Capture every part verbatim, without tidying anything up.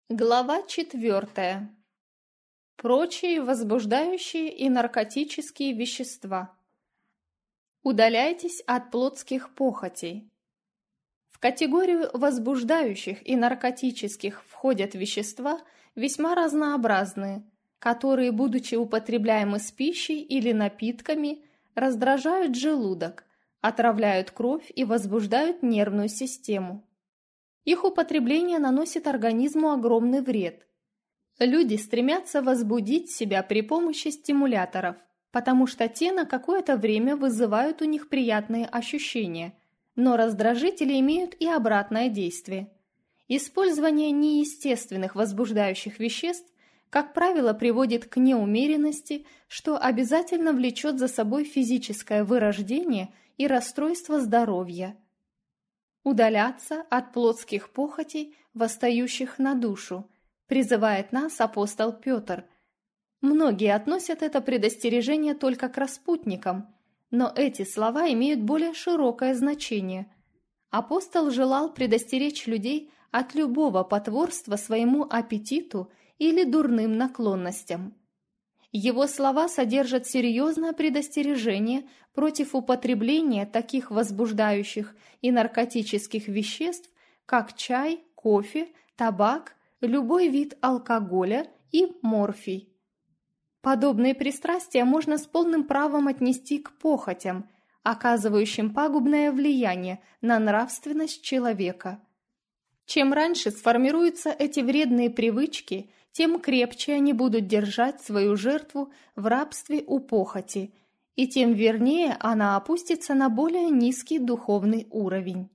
Глава четвертая. Прочие возбуждающие и наркотические вещества. Удаляйтесь от плотских похотей. В категорию возбуждающих и наркотических входят вещества весьма разнообразные, которые, будучи употребляемы с пищей или напитками, раздражают желудок, отравляют кровь и возбуждают нервную систему. Их употребление наносит организму огромный вред. Люди стремятся возбудить себя при помощи стимуляторов, потому что те на какое-то время вызывают у них приятные ощущения, но раздражители имеют и обратное действие. Использование неестественных возбуждающих веществ, как правило, приводит к неумеренности, что обязательно влечет за собой физическое вырождение и расстройство здоровья. Удаляться от плотских похотей, восстающих на душу, призывает нас апостол Петр. Многие относят это предостережение только к распутникам, но эти слова имеют более широкое значение. Апостол желал предостеречь людей от любого потворства своему аппетиту или дурным наклонностям. Его слова содержат серьезное предостережение против употребления таких возбуждающих и наркотических веществ, как чай, кофе, табак, любой вид алкоголя и морфий. Подобные пристрастия можно с полным правом отнести к похотям, оказывающим пагубное влияние на нравственность человека. Чем раньше сформируются эти вредные привычки, тем крепче они будут держать свою жертву в рабстве у похоти, и тем вернее она опустится на более низкий духовный уровень.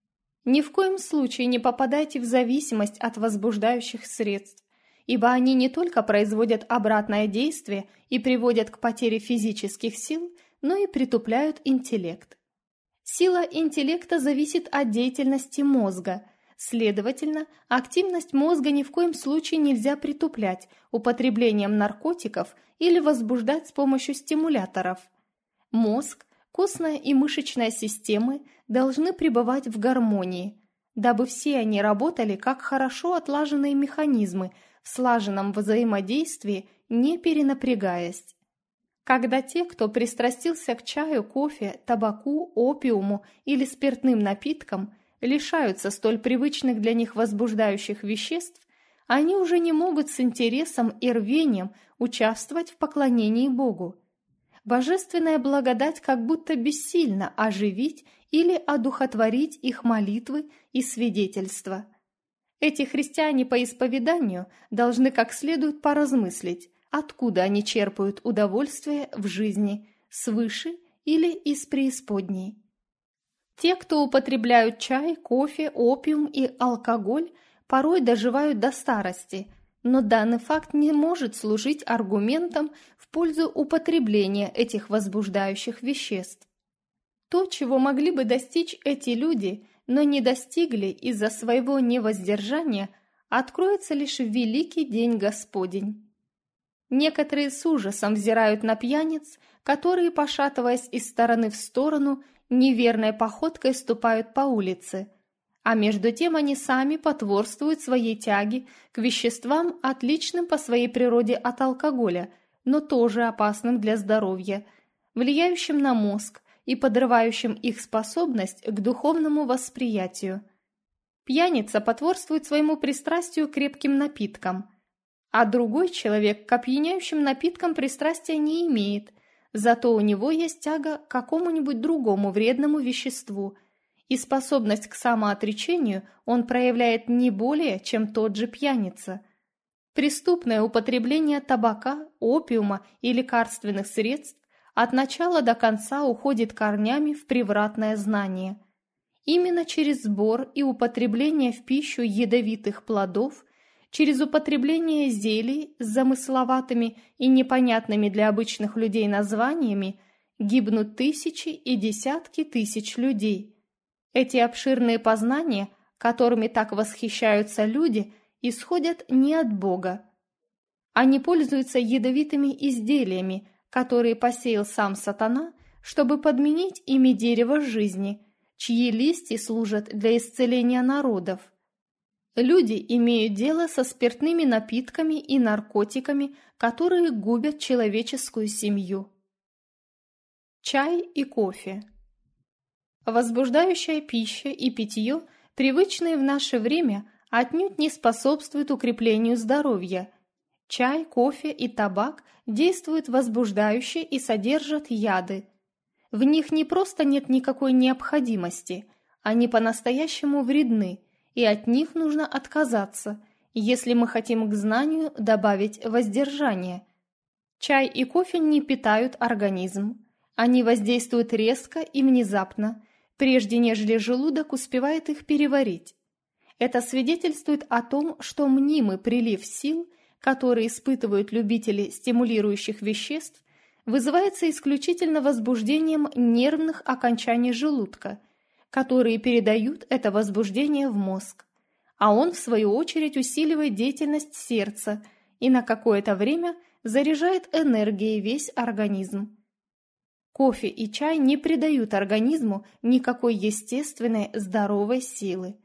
Ни в коем случае не попадайте в зависимость от возбуждающих средств, ибо они не только производят обратное действие и приводят к потере физических сил, но и притупляют интеллект. Сила интеллекта зависит от деятельности мозга. Следовательно, активность мозга ни в коем случае нельзя притуплять употреблением наркотиков или возбуждать с помощью стимуляторов. Мозг, костная и мышечная системы должны пребывать в гармонии, дабы все они работали как хорошо отлаженные механизмы в слаженном взаимодействии, не перенапрягаясь. Когда те, кто пристрастился к чаю, кофе, табаку, опиуму или спиртным напиткам, лишаются столь привычных для них возбуждающих веществ, они уже не могут с интересом и рвением участвовать в поклонении Богу. Божественная благодать как будто бессильна оживить или одухотворить их молитвы и свидетельства. Эти христиане по исповеданию должны как следует поразмыслить, откуда они черпают удовольствие в жизни, свыше или из преисподней. Те, кто употребляют чай, кофе, опиум и алкоголь, порой доживают до старости, но данный факт не может служить аргументом в пользу употребления этих возбуждающих веществ. То, чего могли бы достичь эти люди, но не достигли из-за своего невоздержания, откроется лишь в великий день Господень. Некоторые с ужасом взирают на пьяниц, которые, пошатываясь из стороны в сторону, неверной походкой ступают по улице, а между тем они сами потворствуют своей тяге к веществам, отличным по своей природе от алкоголя, но тоже опасным для здоровья, влияющим на мозг и подрывающим их способность к духовному восприятию. Пьяница потворствует своему пристрастию к крепким напиткам, а другой человек к опьяняющим напиткам пристрастия не имеет, зато у него есть тяга к какому-нибудь другому вредному веществу, и способность к самоотречению он проявляет не более, чем тот же пьяница. Преступное употребление табака, опиума и лекарственных средств от начала до конца уходит корнями в превратное знание. Именно через сбор и употребление в пищу ядовитых плодов, через употребление зелий с замысловатыми и непонятными для обычных людей названиями гибнут тысячи и десятки тысяч людей. Эти обширные познания, которыми так восхищаются люди, исходят не от Бога. Они пользуются ядовитыми изделиями, которые посеял сам сатана, чтобы подменить ими дерево жизни, чьи листья служат для исцеления народов. Люди имеют дело со спиртными напитками и наркотиками, которые губят человеческую семью. Чай и кофе. Возбуждающая пища и питье, привычные в наше время, отнюдь не способствуют укреплению здоровья. Чай, кофе и табак действуют возбуждающе и содержат яды. В них не просто нет никакой необходимости, они по-настоящему вредны, и от них нужно отказаться, если мы хотим к знанию добавить воздержание. Чай и кофе не питают организм. Они воздействуют резко и внезапно, прежде нежели желудок успевает их переварить. Это свидетельствует о том, что мнимый прилив сил, который испытывают любители стимулирующих веществ, вызывается исключительно возбуждением нервных окончаний желудка, которые передают это возбуждение в мозг, а он, в свою очередь, усиливает деятельность сердца и на какое-то время заряжает энергией весь организм. Кофе и чай не придают организму никакой естественной здоровой силы.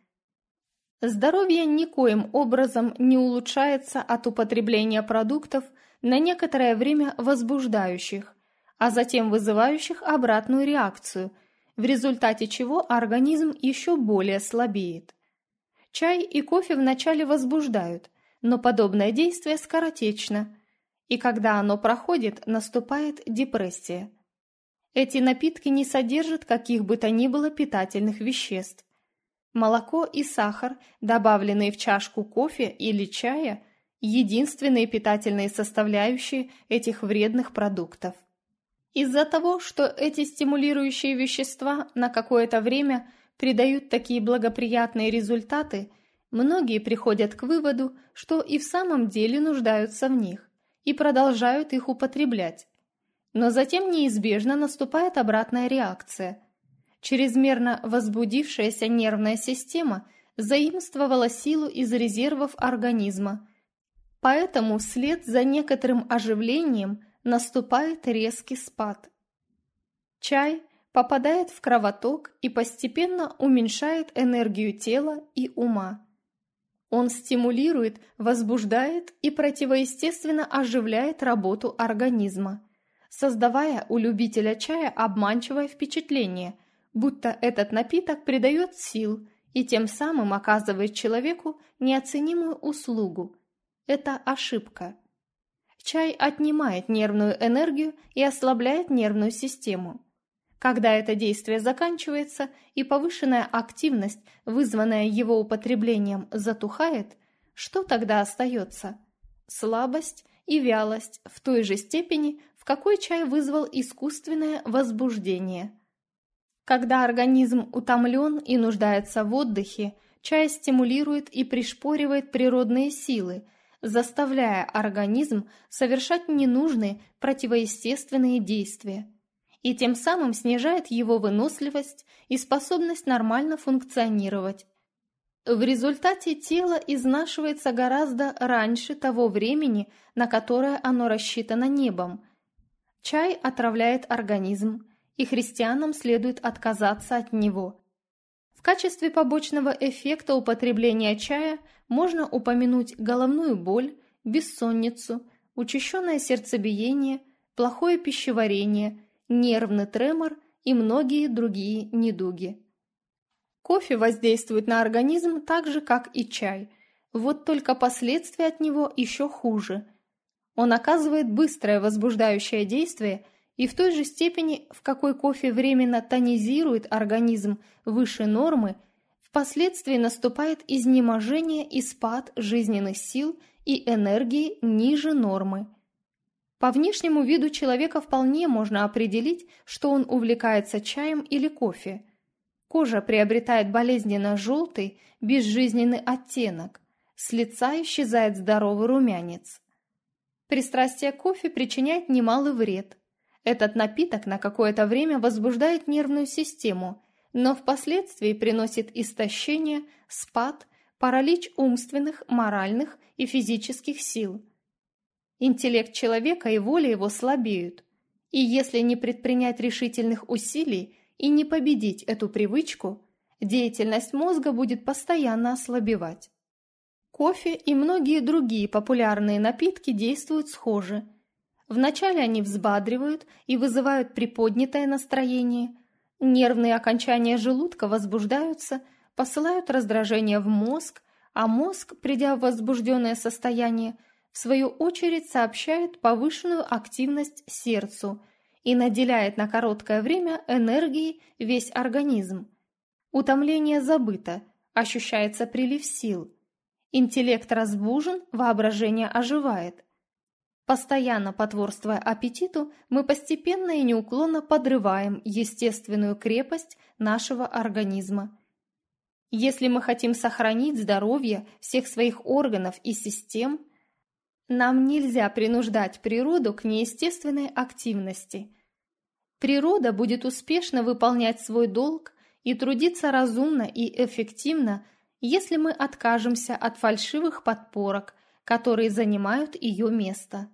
Здоровье никоим образом не улучшается от употребления продуктов, на некоторое время возбуждающих, а затем вызывающих обратную реакцию, в результате чего организм еще более слабеет. Чай и кофе вначале возбуждают, но подобное действие скоротечно, и когда оно проходит, наступает депрессия. Эти напитки не содержат каких бы то ни было питательных веществ. Молоко и сахар, добавленные в чашку кофе или чая, единственные питательные составляющие этих вредных продуктов. Из-за того, что эти стимулирующие вещества на какое-то время придают такие благоприятные результаты, многие приходят к выводу, что и в самом деле нуждаются в них, и продолжают их употреблять. Но затем неизбежно наступает обратная реакция. Чрезмерно возбудившаяся нервная система заимствовала силу из резервов организма, поэтому вслед за некоторым оживлением наступает резкий спад. Чай попадает в кровоток и постепенно уменьшает энергию тела и ума. Он стимулирует, возбуждает и противоестественно оживляет работу организма, создавая у любителя чая обманчивое впечатление, будто этот напиток придает сил и тем самым оказывает человеку неоценимую услугу. Это ошибка. Чай отнимает нервную энергию и ослабляет нервную систему. Когда это действие заканчивается и повышенная активность, вызванная его употреблением, затухает, что тогда остается? Слабость и вялость в той же степени, в какой чай вызвал искусственное возбуждение. Когда организм утомлен и нуждается в отдыхе, чай стимулирует и пришпоривает природные силы, заставляя организм совершать ненужные противоестественные действия, и тем самым снижает его выносливость и способность нормально функционировать. В результате тело изнашивается гораздо раньше того времени, на которое оно рассчитано небом. Чай отравляет организм, и христианам следует отказаться от него. В качестве побочного эффекта употребления чая можно упомянуть головную боль, бессонницу, учащенное сердцебиение, плохое пищеварение, нервный тремор и многие другие недуги. Кофе воздействует на организм так же, как и чай, вот только последствия от него еще хуже. Он оказывает быстрое возбуждающее действие и в той же степени, в какой кофе временно тонизирует организм выше нормы, впоследствии наступает изнеможение и спад жизненных сил и энергии ниже нормы. По внешнему виду человека вполне можно определить, что он увлекается чаем или кофе. Кожа приобретает болезненно-желтый, безжизненный оттенок, с лица исчезает здоровый румянец. Пристрастие к кофе причиняет немалый вред. Этот напиток на какое-то время возбуждает нервную систему, но впоследствии приносит истощение, спад, паралич умственных, моральных и физических сил. Интеллект человека и воля его слабеют, и если не предпринять решительных усилий и не победить эту привычку, деятельность мозга будет постоянно ослабевать. Кофе и многие другие популярные напитки действуют схоже. Вначале они взбадривают и вызывают приподнятое настроение, нервные окончания желудка возбуждаются, посылают раздражение в мозг, а мозг, придя в возбужденное состояние, в свою очередь сообщает повышенную активность сердцу и наделяет на короткое время энергией весь организм. Утомление забыто, ощущается прилив сил. Интеллект разбужен, воображение оживает. Постоянно потворствуя аппетиту, мы постепенно и неуклонно подрываем естественную крепость нашего организма. Если мы хотим сохранить здоровье всех своих органов и систем, нам нельзя принуждать природу к неестественной активности. Природа будет успешно выполнять свой долг и трудиться разумно и эффективно, если мы откажемся от фальшивых подпорок, которые занимают ее место.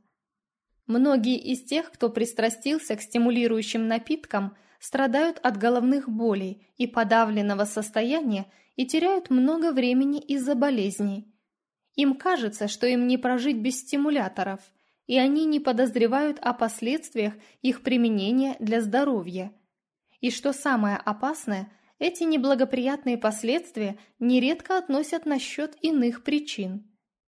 Многие из тех, кто пристрастился к стимулирующим напиткам, страдают от головных болей и подавленного состояния и теряют много времени из-за болезней. Им кажется, что им не прожить без стимуляторов, и они не подозревают о последствиях их применения для здоровья. И что самое опасное, эти неблагоприятные последствия нередко относят на счет иных причин.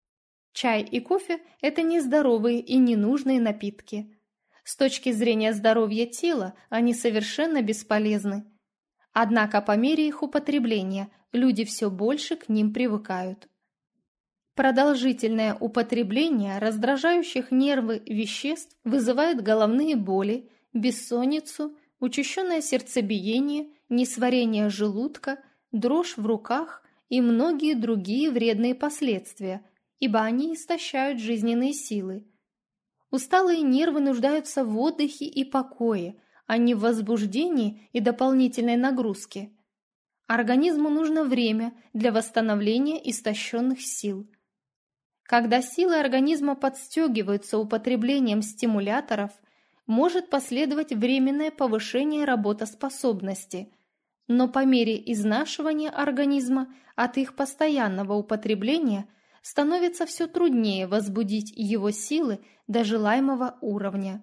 Чай и кофе – это нездоровые и ненужные напитки. С точки зрения здоровья тела они совершенно бесполезны. Однако по мере их употребления люди все больше к ним привыкают. Продолжительное употребление раздражающих нервы веществ вызывает головные боли, бессонницу, учащенное сердцебиение, несварение желудка, дрожь в руках и многие другие вредные последствия, ибо они истощают жизненные силы. Усталые нервы нуждаются в отдыхе и покое, а не в возбуждении и дополнительной нагрузке. Организму нужно время для восстановления истощенных сил. Когда силы организма подстегиваются употреблением стимуляторов, может последовать временное повышение работоспособности, но по мере изнашивания организма от их постоянного употребления становится все труднее возбудить его силы до желаемого уровня.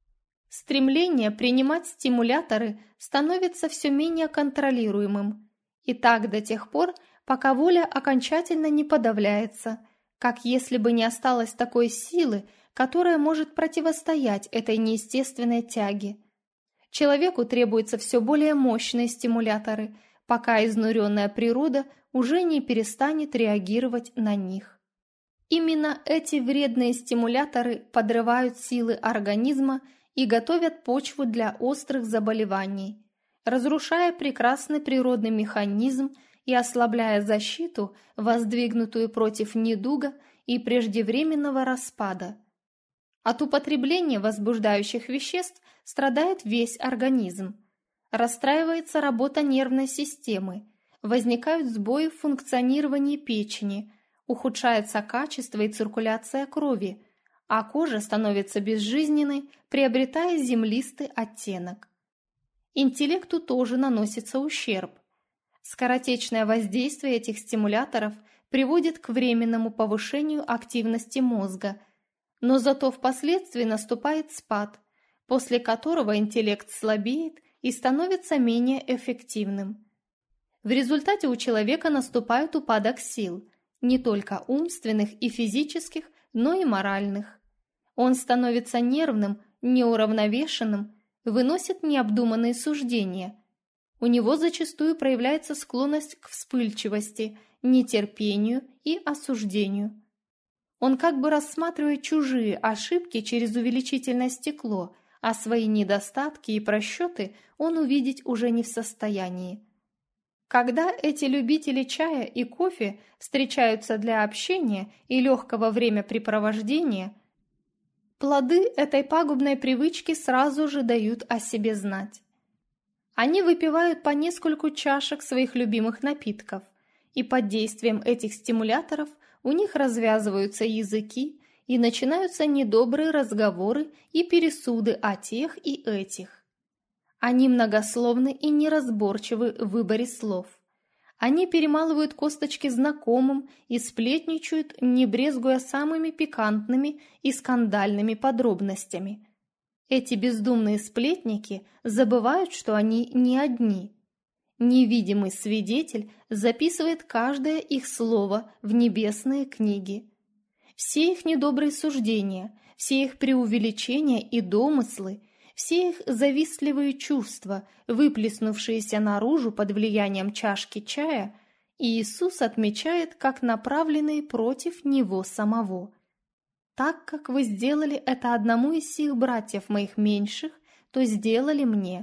Стремление принимать стимуляторы становится все менее контролируемым, и так до тех пор, пока воля окончательно не подавляется, как если бы не осталось такой силы, которая может противостоять этой неестественной тяге. Человеку требуются все более мощные стимуляторы, пока изнуренная природа уже не перестанет реагировать на них. Именно эти вредные стимуляторы подрывают силы организма и готовят почву для острых заболеваний, разрушая прекрасный природный механизм и ослабляя защиту, воздвигнутую против недуга и преждевременного распада. От употребления возбуждающих веществ страдает весь организм. Расстраивается работа нервной системы, возникают сбои в функционировании печени, ухудшается качество и циркуляция крови, а кожа становится безжизненной, приобретая землистый оттенок. Интеллекту тоже наносится ущерб. Скоротечное воздействие этих стимуляторов приводит к временному повышению активности мозга, но зато впоследствии наступает спад, после которого интеллект слабеет и становится менее эффективным. В результате у человека наступает упадок сил, не только умственных и физических, но и моральных. Он становится нервным, неуравновешенным, выносит необдуманные суждения. У него зачастую проявляется склонность к вспыльчивости, нетерпению и осуждению. Он как бы рассматривает чужие ошибки через увеличительное стекло, а свои недостатки и просчеты он увидеть уже не в состоянии. Когда эти любители чая и кофе встречаются для общения и легкого времяпрепровождения, плоды этой пагубной привычки сразу же дают о себе знать. Они выпивают по нескольку чашек своих любимых напитков, и под действием этих стимуляторов у них развязываются языки и начинаются недобрые разговоры и пересуды о тех и этих. Они многословны и неразборчивы в выборе слов. Они перемалывают косточки знакомым и сплетничают, не брезгуя самыми пикантными и скандальными подробностями. Эти бездумные сплетники забывают, что они не одни. Невидимый свидетель записывает каждое их слово в небесные книги. Все их недобрые суждения, все их преувеличения и домыслы, все их завистливые чувства, выплеснувшиеся наружу под влиянием чашки чая, Иисус отмечает как направленные против Него самого. «Так как вы сделали это одному из сих братьев моих меньших, то сделали мне».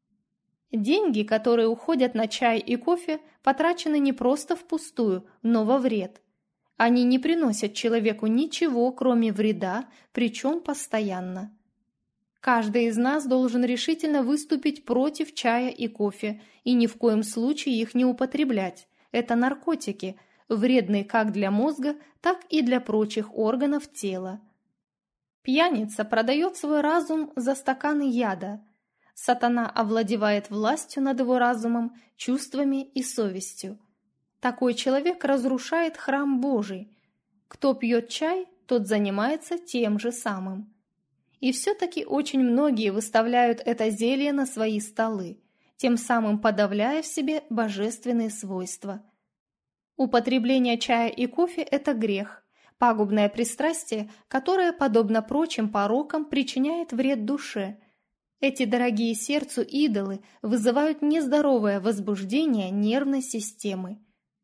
Деньги, которые уходят на чай и кофе, потрачены не просто впустую, но во вред. Они не приносят человеку ничего, кроме вреда, причем постоянно. Каждый из нас должен решительно выступить против чая и кофе и ни в коем случае их не употреблять. Это наркотики, вредные как для мозга, так и для прочих органов тела. Пьяница продает свой разум за стаканы яда. Сатана овладевает властью над его разумом, чувствами и совестью. Такой человек разрушает храм Божий. Кто пьет чай, тот занимается тем же самым. И все-таки очень многие выставляют это зелье на свои столы, тем самым подавляя в себе божественные свойства. Употребление чая и кофе – это грех, пагубное пристрастие, которое, подобно прочим порокам, причиняет вред душе. Эти дорогие сердцу идолы вызывают нездоровое возбуждение нервной системы.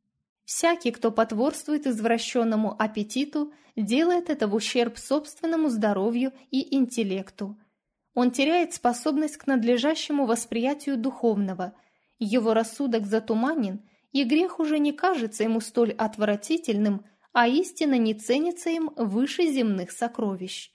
Всякий, кто потворствует извращенному аппетиту, делает это в ущерб собственному здоровью и интеллекту. Он теряет способность к надлежащему восприятию духовного, его рассудок затуманен, и грех уже не кажется ему столь отвратительным, а истина не ценится им выше земных сокровищ.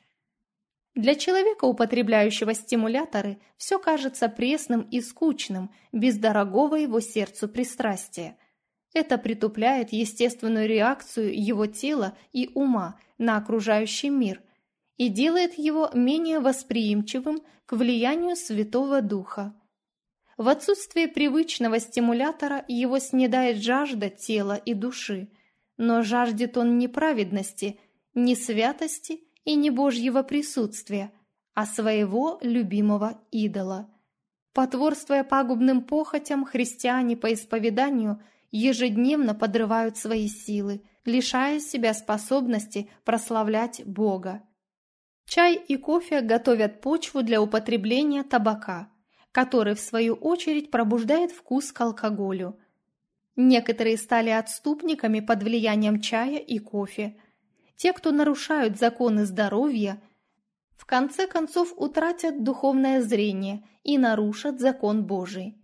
Для человека, употребляющего стимуляторы, все кажется пресным и скучным, без дорогого его сердцу пристрастия. Это притупляет естественную реакцию его тела и ума на окружающий мир и делает его менее восприимчивым к влиянию Святого Духа. В отсутствие привычного стимулятора его снедает жажда тела и души, но жаждет он не праведности, не святости и не Божьего присутствия, а своего любимого идола. Потворствуя пагубным похотям, христиане по исповеданию ежедневно подрывают свои силы, лишая себя способности прославлять Бога. Чай и кофе готовят почву для употребления табака, который, в свою очередь, пробуждает вкус к алкоголю. Некоторые стали отступниками под влиянием чая и кофе. Те, кто нарушают законы здоровья, в конце концов утратят духовное зрение и нарушат закон Божий.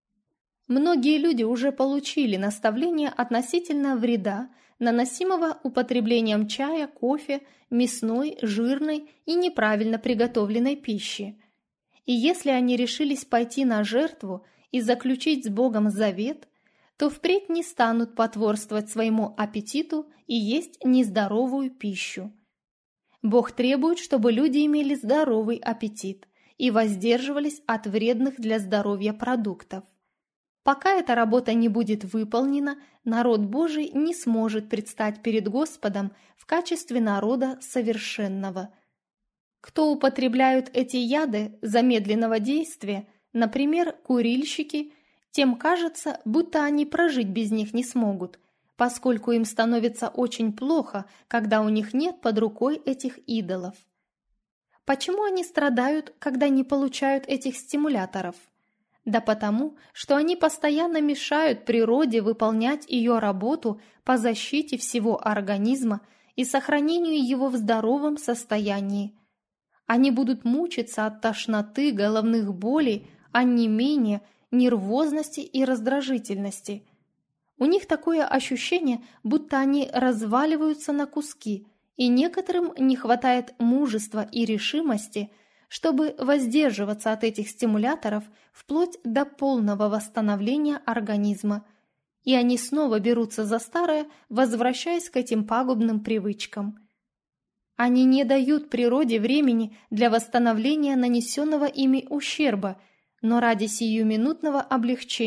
Многие люди уже получили наставление относительно вреда, наносимого употреблением чая, кофе, мясной, жирной и неправильно приготовленной пищи. И если они решились пойти на жертву и заключить с Богом завет, то впредь не станут потворствовать своему аппетиту и есть нездоровую пищу. Бог требует, чтобы люди имели здоровый аппетит и воздерживались от вредных для здоровья продуктов. Пока эта работа не будет выполнена, народ Божий не сможет предстать перед Господом в качестве народа совершенного. Кто употребляют эти яды замедленного действия, например, курильщики, тем кажется, будто они прожить без них не смогут, поскольку им становится очень плохо, когда у них нет под рукой этих идолов. Почему они страдают, когда не получают этих стимуляторов? Да потому, что они постоянно мешают природе выполнять ее работу по защите всего организма и сохранению его в здоровом состоянии. Они будут мучиться от тошноты, головных болей, онемения, нервозности и раздражительности. У них такое ощущение, будто они разваливаются на куски, и некоторым не хватает мужества и решимости, чтобы воздерживаться от этих стимуляторов вплоть до полного восстановления организма, и они снова берутся за старое, возвращаясь к этим пагубным привычкам. Они не дают природе времени для восстановления нанесенного ими ущерба, но ради сиюминутного облегчения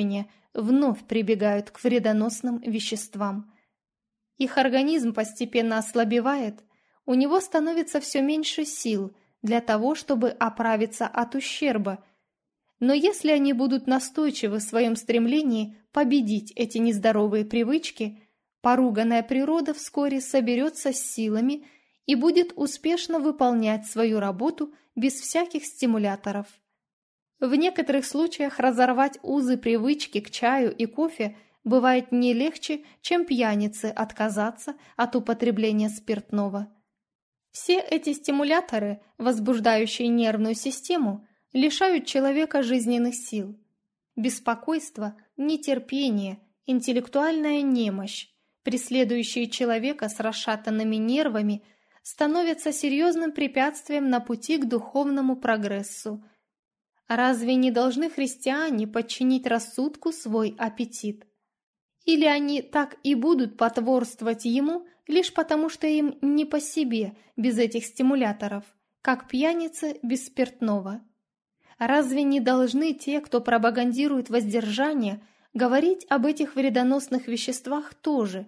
вновь прибегают к вредоносным веществам. Их организм постепенно ослабевает, у него становится все меньше сил для того, чтобы оправиться от ущерба. Но если они будут настойчивы в своем стремлении победить эти нездоровые привычки, поруганная природа вскоре соберется с силами и будет успешно выполнять свою работу без всяких стимуляторов. В некоторых случаях разорвать узы привычки к чаю и кофе бывает не легче, чем пьянице отказаться от употребления спиртного. Все эти стимуляторы, возбуждающие нервную систему, лишают человека жизненных сил. Беспокойство, нетерпение, интеллектуальная немощь, преследующие человека с расшатанными нервами, становятся серьезным препятствием на пути к духовному прогрессу. Разве не должны христиане подчинить рассудку свой аппетит? Или они так и будут потворствовать ему лишь потому, что им не по себе без этих стимуляторов, как пьяницы без спиртного? Разве не должны те, кто пропагандирует воздержание, говорить об этих вредоносных веществах тоже?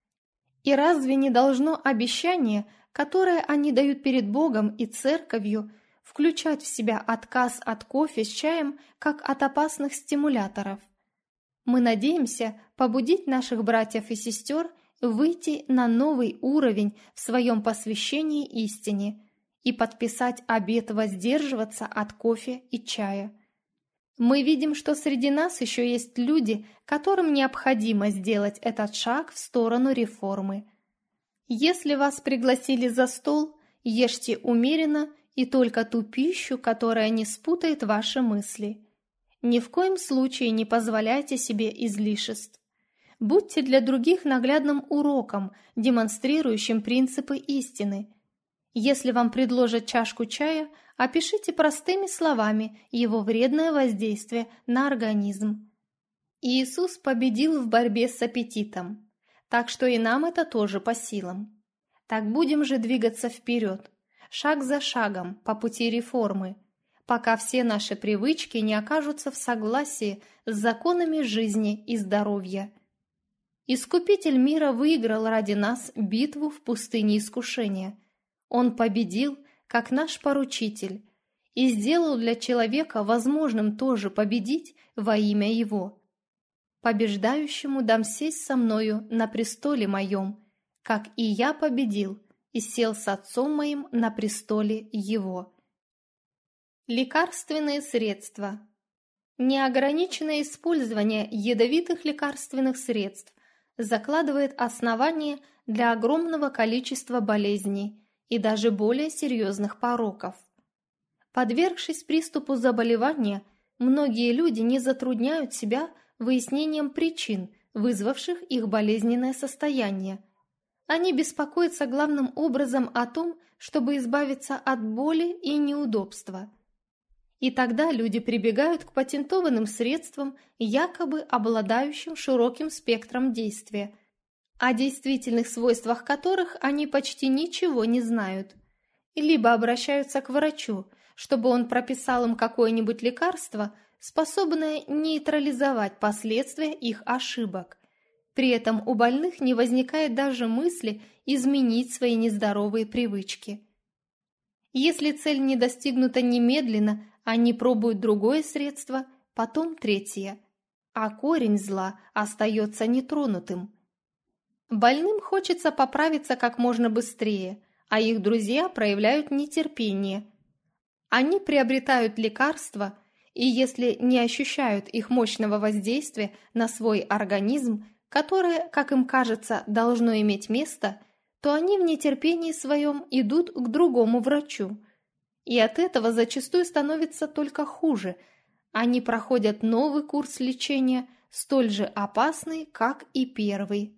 И разве не должно обещание, которое они дают перед Богом и Церковью, включать в себя отказ от кофе с чаем, как от опасных стимуляторов? Мы надеемся побудить наших братьев и сестер выйти на новый уровень в своем посвящении истине и подписать обет воздерживаться от кофе и чая. Мы видим, что среди нас еще есть люди, которым необходимо сделать этот шаг в сторону реформы. Если вас пригласили за стол, ешьте умеренно и только ту пищу, которая не спутает ваши мысли. Ни в коем случае не позволяйте себе излишеств. Будьте для других наглядным уроком, демонстрирующим принципы истины. Если вам предложат чашку чая, опишите простыми словами его вредное воздействие на организм. Иисус победил в борьбе с аппетитом, так что и нам это тоже по силам. Так будем же двигаться вперед, шаг за шагом по пути реформы, пока все наши привычки не окажутся в согласии с законами жизни и здоровья. Искупитель мира выиграл ради нас битву в пустыне искушения. Он победил, как наш поручитель, и сделал для человека возможным тоже победить во имя Его. Побеждающему дам сесть со мною на престоле моем, как и я победил и сел с Отцом моим на престоле Его. Лекарственные средства. Неограниченное использование ядовитых лекарственных средств закладывает основание для огромного количества болезней и даже более серьезных пороков. Подвергшись приступу заболевания, многие люди не затрудняют себя выяснением причин, вызвавших их болезненное состояние. Они беспокоятся главным образом о том, чтобы избавиться от боли и неудобства. И тогда люди прибегают к патентованным средствам, якобы обладающим широким спектром действия, о действительных свойствах которых они почти ничего не знают. Либо обращаются к врачу, чтобы он прописал им какое-нибудь лекарство, способное нейтрализовать последствия их ошибок. При этом у больных не возникает даже мысли изменить свои нездоровые привычки. Если цель не достигнута немедленно, они пробуют другое средство, потом третье, а корень зла остается нетронутым. Больным хочется поправиться как можно быстрее, а их друзья проявляют нетерпение. Они приобретают лекарства, и если не ощущают их мощного воздействия на свой организм, которое, как им кажется, должно иметь место, то они в нетерпении своем идут к другому врачу. И от этого зачастую становится только хуже. Они проходят новый курс лечения, столь же опасный, как и первый.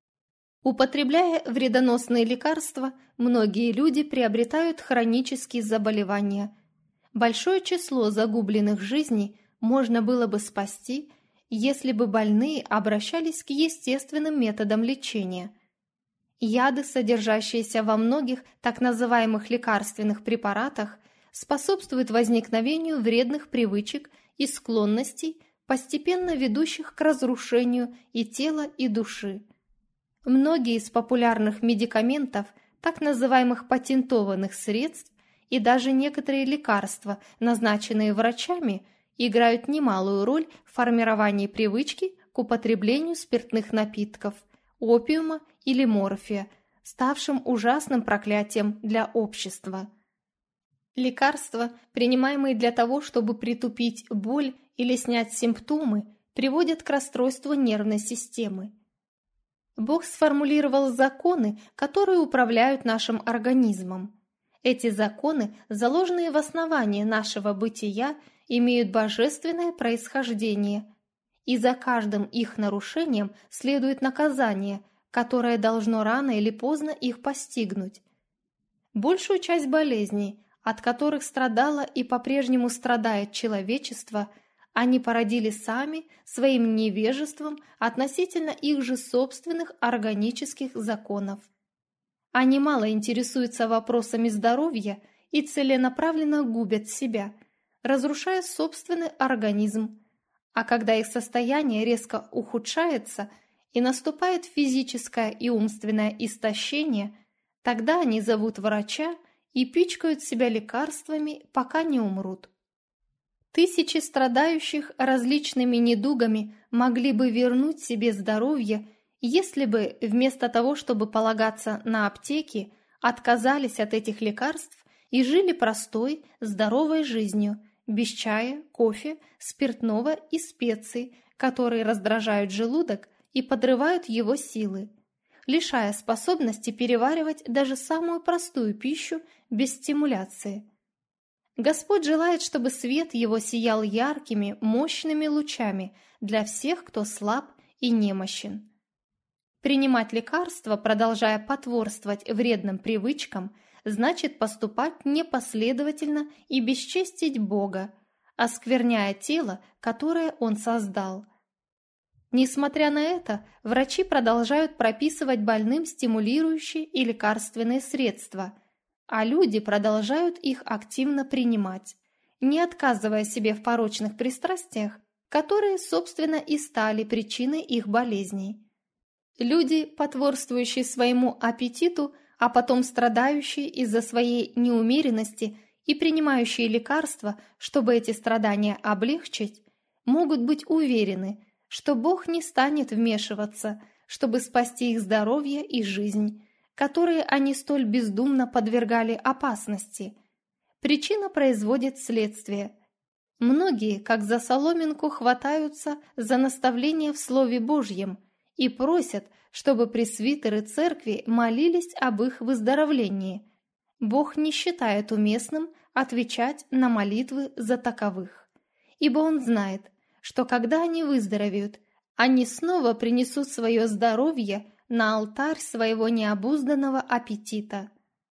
Употребляя вредоносные лекарства, многие люди приобретают хронические заболевания. Большое число загубленных жизней можно было бы спасти, если бы больные обращались к естественным методам лечения. Яды, содержащиеся во многих так называемых лекарственных препаратах, способствуют возникновению вредных привычек и склонностей, постепенно ведущих к разрушению и тела, и души. Многие из популярных медикаментов, так называемых патентованных средств, и даже некоторые лекарства, назначенные врачами, играют немалую роль в формировании привычки к употреблению спиртных напитков, опиума или морфия, ставшим ужасным проклятием для общества. Лекарства, принимаемые для того, чтобы притупить боль или снять симптомы, приводят к расстройству нервной системы. Бог сформулировал законы, которые управляют нашим организмом. Эти законы, заложенные в основании нашего бытия, имеют божественное происхождение, и за каждым их нарушением следует наказание, которое должно рано или поздно их постигнуть. Большую часть болезней, от которых страдало и по-прежнему страдает человечество, они породили сами своим невежеством относительно их же собственных органических законов. Они мало интересуются вопросами здоровья и целенаправленно губят себя, разрушая собственный организм, а когда их состояние резко ухудшается и наступает физическое и умственное истощение, тогда они зовут врача и пичкают себя лекарствами, пока не умрут. Тысячи страдающих различными недугами могли бы вернуть себе здоровье, если бы вместо того, чтобы полагаться на аптеки, отказались от этих лекарств и жили простой, здоровой жизнью, без чая, кофе, спиртного и специй, которые раздражают желудок и подрывают его силы, лишая способности переваривать даже самую простую пищу без стимуляции. Господь желает, чтобы свет его сиял яркими, мощными лучами для всех, кто слаб и немощен. Принимать лекарства, продолжая потворствовать вредным привычкам, значит поступать непоследовательно и бесчестить Бога, оскверняя тело, которое Он создал. Несмотря на это, врачи продолжают прописывать больным стимулирующие и лекарственные средства, а люди продолжают их активно принимать, не отказывая себе в порочных пристрастиях, которые, собственно, и стали причиной их болезней. Люди, потворствующие своему аппетиту, а потом страдающие из-за своей неумеренности и принимающие лекарства, чтобы эти страдания облегчить, могут быть уверены, что Бог не станет вмешиваться, чтобы спасти их здоровье и жизнь, которые они столь бездумно подвергали опасности. Причина производит следствие. Многие, как за соломинку, хватаются за наставление в Слове Божьем и просят, чтобы пресвитеры церкви молились об их выздоровлении. Бог не считает уместным отвечать на молитвы за таковых, ибо Он знает, что когда они выздоровеют, они снова принесут свое здоровье на алтарь своего необузданного аппетита.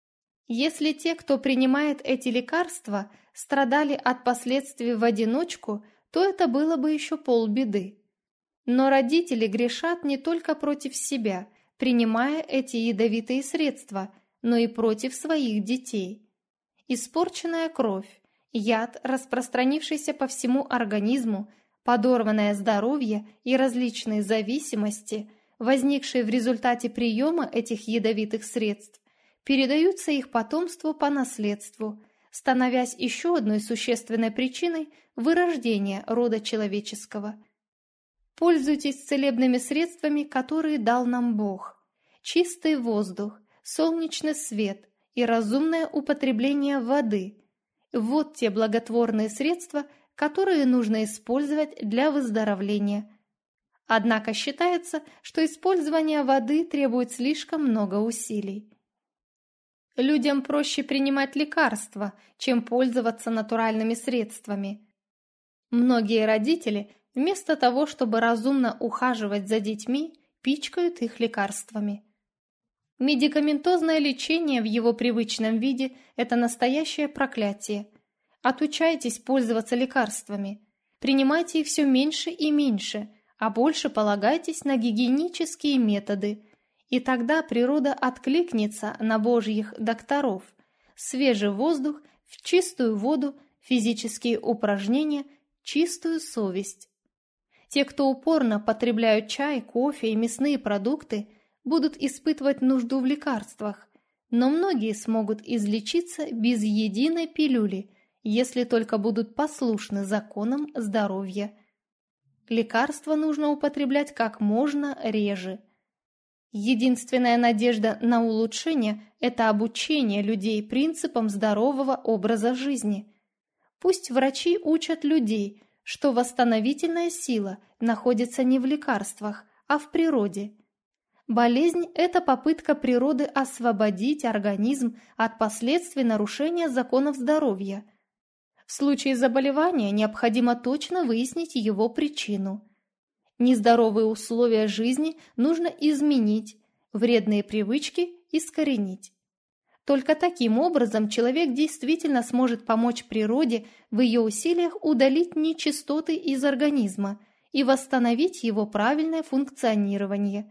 Если те, кто принимает эти лекарства, страдали от последствий в одиночку, то это было бы еще полбеды. Но родители грешат не только против себя, принимая эти ядовитые средства, но и против своих детей. Испорченная кровь, яд, распространившийся по всему организму, подорванное здоровье и различные зависимости, возникшие в результате приема этих ядовитых средств, передаются их потомству по наследству, становясь еще одной существенной причиной вырождения рода человеческого. Пользуйтесь целебными средствами, которые дал нам Бог. Чистый воздух, солнечный свет и разумное употребление воды – вот те благотворные средства, которые нужно использовать для выздоровления. Однако считается, что использование воды требует слишком много усилий. Людям проще принимать лекарства, чем пользоваться натуральными средствами. Многие родители, вместо того, чтобы разумно ухаживать за детьми, пичкают их лекарствами. Медикаментозное лечение в его привычном виде – это настоящее проклятие. Отучайтесь пользоваться лекарствами. Принимайте их все меньше и меньше, а больше полагайтесь на гигиенические методы. И тогда природа откликнется на Божьих докторов. Свежий воздух, чистую воду, физические упражнения, чистую совесть. Те, кто упорно потребляют чай, кофе и мясные продукты, будут испытывать нужду в лекарствах, но многие смогут излечиться без единой пилюли, если только будут послушны законам здоровья. Лекарства нужно употреблять как можно реже. Единственная надежда на улучшение – это обучение людей принципам здорового образа жизни. Пусть врачи учат людей, что восстановительная сила находится не в лекарствах, а в природе. Болезнь – это попытка природы освободить организм от последствий нарушения законов здоровья. В случае заболевания необходимо точно выяснить его причину. Нездоровые условия жизни нужно изменить, вредные привычки искоренить. Только таким образом человек действительно сможет помочь природе в ее усилиях удалить нечистоты из организма и восстановить его правильное функционирование.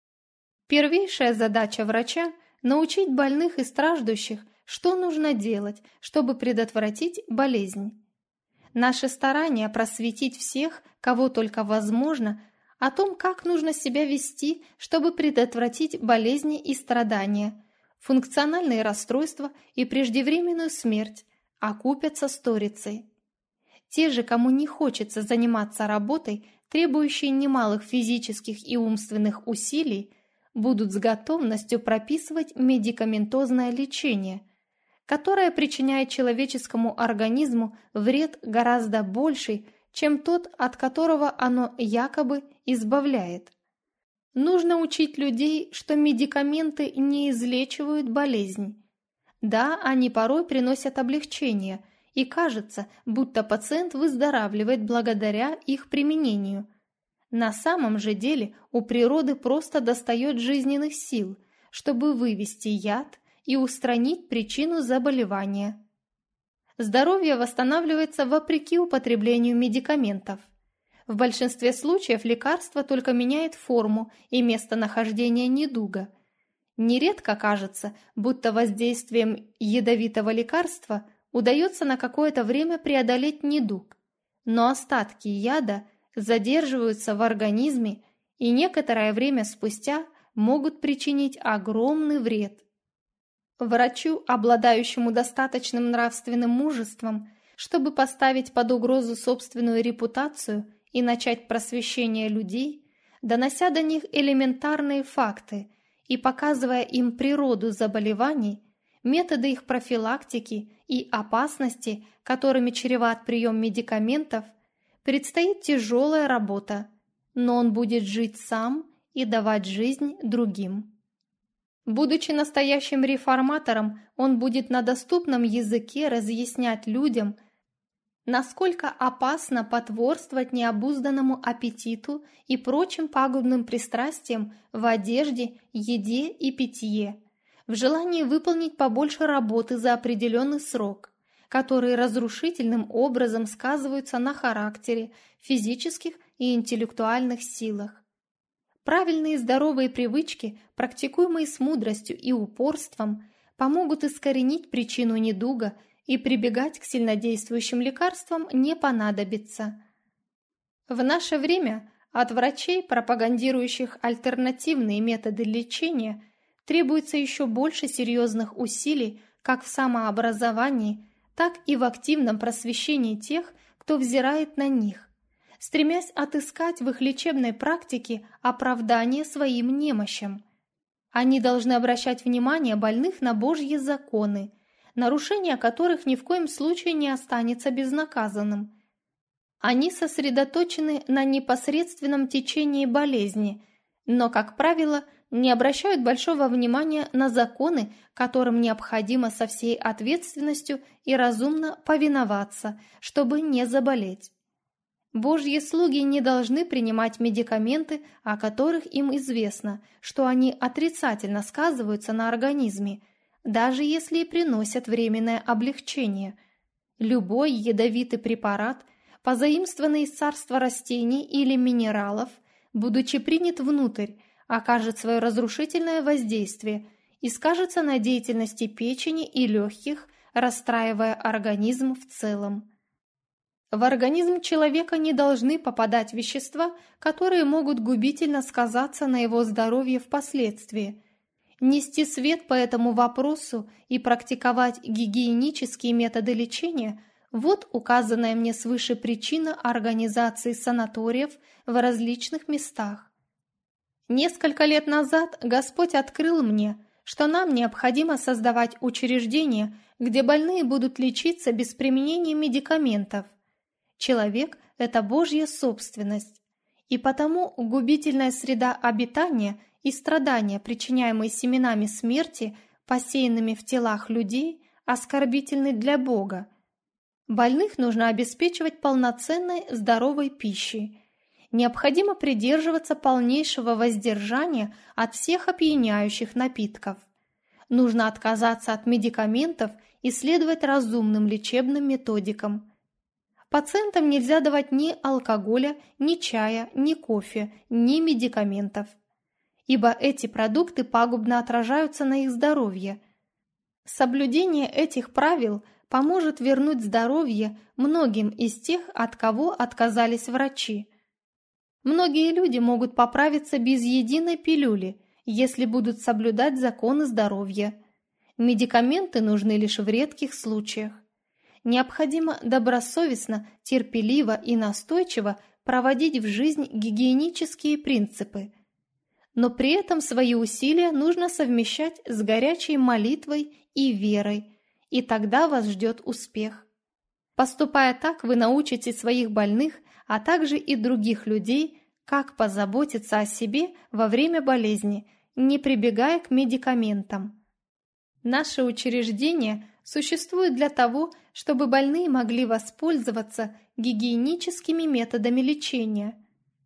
Первейшая задача врача – научить больных и страждущих, что нужно делать, чтобы предотвратить болезнь. Наши старания просветить всех, кого только возможно, о том, как нужно себя вести, чтобы предотвратить болезни и страдания, функциональные расстройства и преждевременную смерть, окупятся сторицей. Те же, кому не хочется заниматься работой, требующей немалых физических и умственных усилий, будут с готовностью прописывать медикаментозное лечение, которое причиняет человеческому организму вред гораздо больший, чем тот, от которого оно якобы избавляет. Нужно учить людей, что медикаменты не излечивают болезнь. Да, они порой приносят облегчение, и кажется, будто пациент выздоравливает благодаря их применению. На самом же деле у природы просто достает жизненных сил, чтобы вывести яд и устранить причину заболевания. Здоровье восстанавливается вопреки употреблению медикаментов. В большинстве случаев лекарство только меняет форму и местонахождение недуга. Нередко кажется, будто воздействием ядовитого лекарства удается на какое-то время преодолеть недуг, но остатки яда задерживаются в организме и некоторое время спустя могут причинить огромный вред. Врачу, обладающему достаточным нравственным мужеством, чтобы поставить под угрозу собственную репутацию и начать просвещение людей, донося до них элементарные факты и показывая им природу заболеваний, методы их профилактики и опасности, которыми чреват прием медикаментов, предстоит тяжелая работа, но он будет жить сам и давать жизнь другим. Будучи настоящим реформатором, он будет на доступном языке разъяснять людям, насколько опасно потворствовать необузданному аппетиту и прочим пагубным пристрастиям в одежде, еде и питье, в желании выполнить побольше работы за определенный срок, которые разрушительным образом сказываются на характере, физических и интеллектуальных силах. Правильные здоровые привычки, практикуемые с мудростью и упорством, помогут искоренить причину недуга, и прибегать к сильнодействующим лекарствам не понадобится. В наше время от врачей, пропагандирующих альтернативные методы лечения, требуется еще больше серьезных усилий как в самообразовании, так и в активном просвещении тех, кто взирает на них, стремясь отыскать в их лечебной практике оправдание своим немощам. Они должны обращать внимание больных на Божьи законы, нарушение которых ни в коем случае не останется безнаказанным. Они сосредоточены на непосредственном течении болезни, но, как правило, не обращают большого внимания на законы, которым необходимо со всей ответственностью и разумно повиноваться, чтобы не заболеть. Божьи слуги не должны принимать медикаменты, о которых им известно, что они отрицательно сказываются на организме, даже если и приносят временное облегчение. Любой ядовитый препарат, позаимствованный из царства растений или минералов, будучи принят внутрь, окажет свое разрушительное воздействие и скажется на деятельности печени и легких, расстраивая организм в целом. В организм человека не должны попадать вещества, которые могут губительно сказаться на его здоровье впоследствии. Нести свет по этому вопросу и практиковать гигиенические методы лечения – вот указанная мне свыше причина организации санаториев в различных местах. Несколько лет назад Господь открыл мне, что нам необходимо создавать учреждения, где больные будут лечиться без применения медикаментов. Человек – это Божья собственность, и потому губительная среда обитания и страдания, причиняемые семенами смерти, посеянными в телах людей, оскорбительны для Бога. Больных нужно обеспечивать полноценной здоровой пищей. Необходимо придерживаться полнейшего воздержания от всех опьяняющих напитков. Нужно отказаться от медикаментов и следовать разумным лечебным методикам. Пациентам нельзя давать ни алкоголя, ни чая, ни кофе, ни медикаментов, ибо эти продукты пагубно отражаются на их здоровье. Соблюдение этих правил поможет вернуть здоровье многим из тех, от кого отказались врачи. Многие люди могут поправиться без единой пилюли, если будут соблюдать законы здоровья. Медикаменты нужны лишь в редких случаях. Необходимо добросовестно, терпеливо и настойчиво проводить в жизнь гигиенические принципы. Но при этом свои усилия нужно совмещать с горячей молитвой и верой, и тогда вас ждет успех. Поступая так, вы научите своих больных, а также и других людей, как позаботиться о себе во время болезни, не прибегая к медикаментам. Наше учреждение существует для того, чтобы больные могли воспользоваться гигиеническими методами лечения,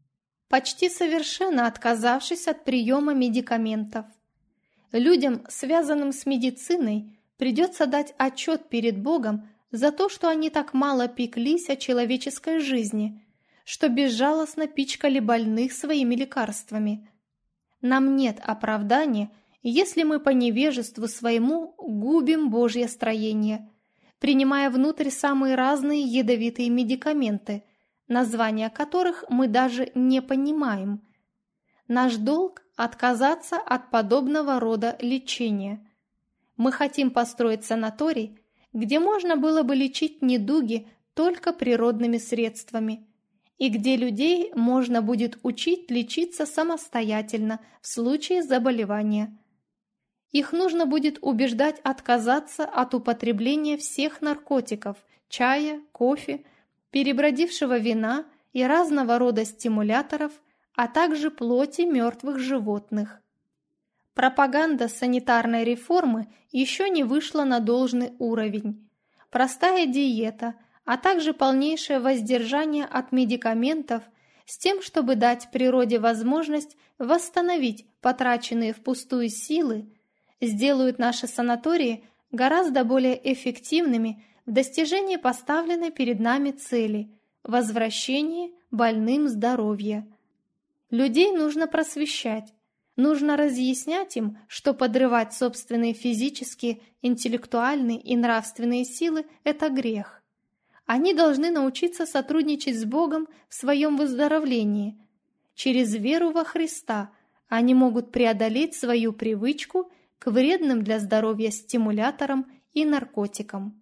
почти совершенно отказавшись от приема медикаментов. Людям, связанным с медициной, придется дать отчет перед Богом за то, что они так мало пеклись о человеческой жизни, что безжалостно пичкали больных своими лекарствами. Нам нет оправдания, если мы по невежеству своему губим Божье строение, принимая внутрь самые разные ядовитые медикаменты, названия которых мы даже не понимаем. Наш долг – отказаться от подобного рода лечения. Мы хотим построить санаторий, где можно было бы лечить недуги только природными средствами, и где людей можно будет учить лечиться самостоятельно в случае заболевания. Их нужно будет убеждать отказаться от употребления всех наркотиков, чая, кофе, перебродившего вина и разного рода стимуляторов, а также плоти мертвых животных. Пропаганда санитарной реформы еще не вышла на должный уровень. Простая диета, а также полнейшее воздержание от медикаментов с тем, чтобы дать природе возможность восстановить потраченные впустую силы, сделают наши санатории гораздо более эффективными в достижении поставленной перед нами цели – возвращении больным здоровья. Людей нужно просвещать. Нужно разъяснять им, что подрывать собственные физические, интеллектуальные и нравственные силы – это грех. Они должны научиться сотрудничать с Богом в своем выздоровлении. Через веру во Христа они могут преодолеть свою привычку к вредным для здоровья стимуляторам и наркотикам.